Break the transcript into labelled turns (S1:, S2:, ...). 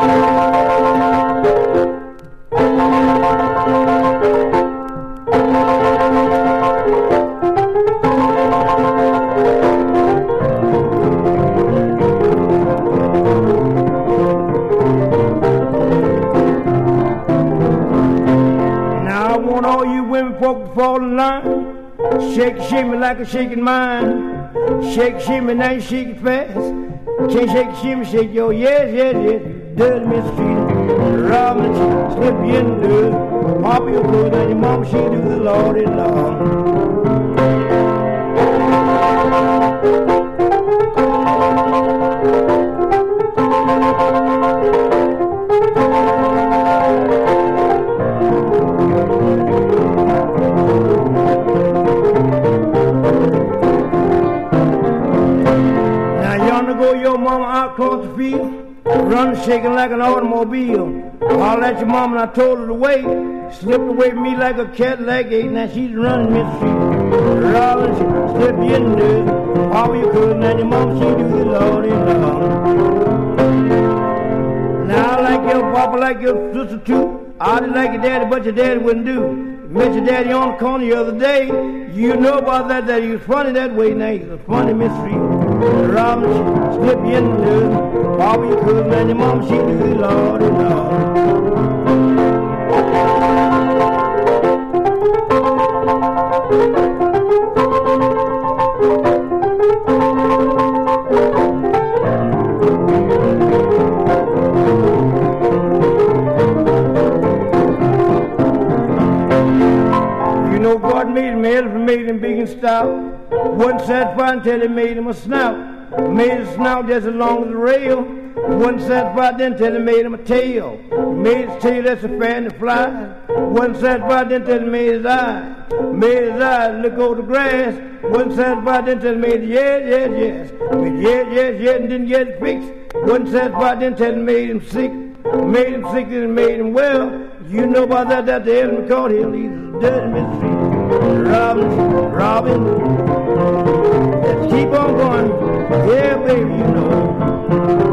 S1: Fall in line, shake, shimmy like a shaking mine. Shake, shimmy, now you shake it fast. Can't shake, shimmy, shake your yes, yes, yes. Dirty mistreated, robbing, slip you in the dirt. Pop your clothes, and your mama, she do the Lordy Lord. Your mama out across the field, run shaking like an automobile. Holler at your mama and I told her to wait. Slipped away from me like a cat leg eight. Now she's running Miss Street. Rolling, slip you in there. Papa you could, now your mama she do the Lordy Lord. Now I like your papa like your sister too. I didn't like your daddy, but your daddy wouldn't do. Met your daddy on the corner the other day. You know about that he was funny that way. Now he's a funny Miss Street. Robin, slip you in there. Papa you could, man, your mama she do the Lordy Lord. God made him elephant, made him big and stout. Wasn't satisfied until he made him a snout. Made his snout just as long as the rail. Wasn't satisfied then till he made him a tail. Made his tail that's a fan to fly. Wasn't satisfied then till he made his eye. Made his eye look over the grass. Wasn't satisfied then till he made yes, yes, yes. Made yes, yes, yes, and didn't get it fixed. Wasn't satisfied then till he made him sick. Made him sick and made him well. You know about that the elephant caught him. He's a dirty Mississippi. Robin, let's keep on going. Yeah, baby, you know.